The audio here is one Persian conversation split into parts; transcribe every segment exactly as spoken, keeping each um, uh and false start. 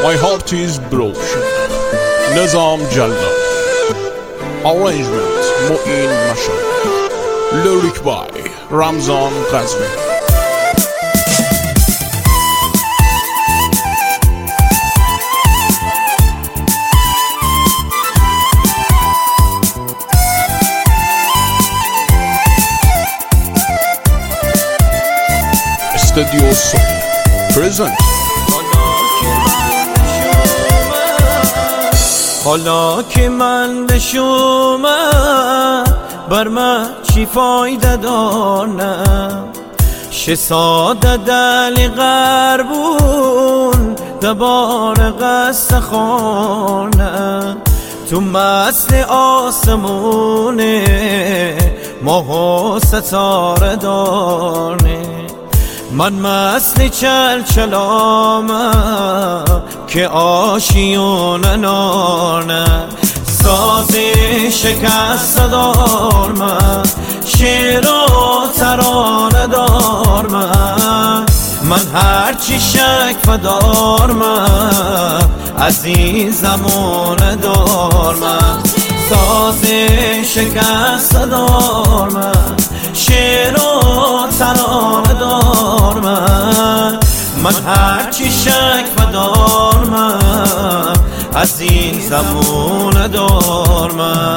My heart is broken. نظام جلال. Arrangement معین مشهد. Lyric by رمضان غزمی. Studio Soul present. حالا که من بشومم بر من چی فایده دارم شه ساده دلی غربون دبار قصد خانم تو مثل آسمونه ماه و ستاره دارنه من مثل چلچلامم که آشیونه نانه سازی شکست دار من شعر و ترانه دار من من هرچی شک فدار من عزیزمونه دار من سازی شکست دار من شعر و ترانه دار من من هرچی شک فدار من از این زمونه دار من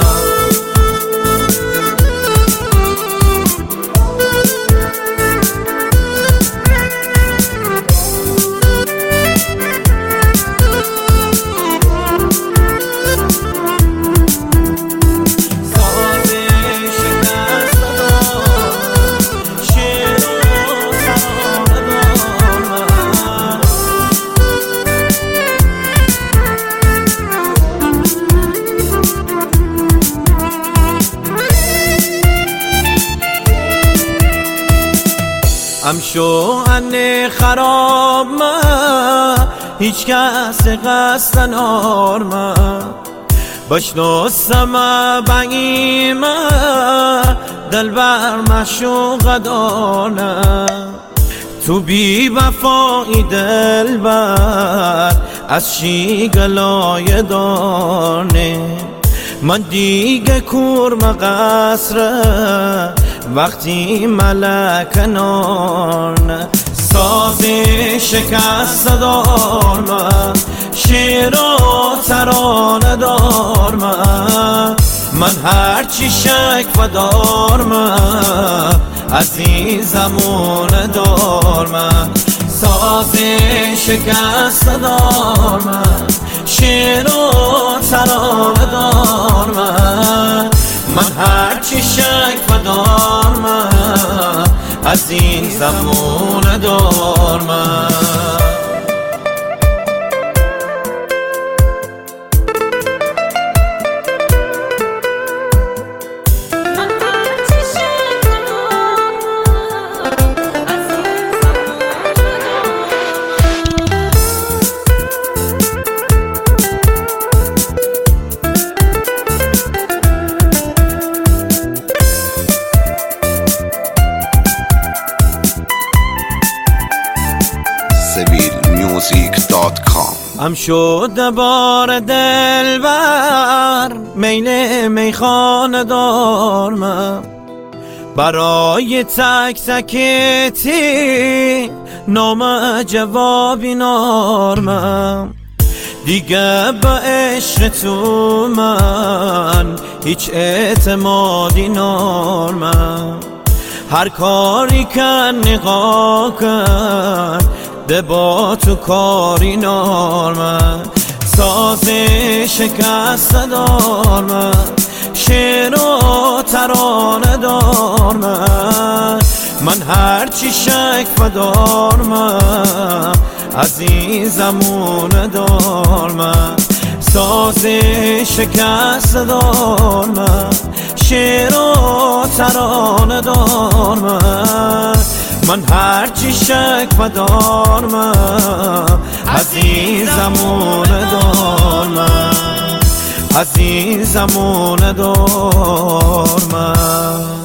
ام شو انه خراب من هیچ کس قصد نار من بشنستم بگی من دل بر مشوق دانم تو بی وفایی دل بر از چی گلایه دانه من دیگه کورم قصره وقتی ملک نان سازی شکست دار من شعر و ترانه دار من من هرچی شک فدار من عزیزمونه دار من سازی شکست دار من شعر و ترانه دار من من هرچی شک فدار من از این زمونه دار من music dot com. ام شده بار دلبر میل میخانه دار من برای تک تکتی نام جوابی نارمم دیگه با عشق تو من هیچ اعتمادی نارمم هر کاری کن نگاه کن ده با تو کاری نار من سازی شکست دار من شعر و ترانه دار من من هرچی شک فدار من عزیزمونه دار من سازی شکست دار من شعر و ترانه دار من من هرچی شک فدار من عزیزمونه دار من عزیزمونه دار من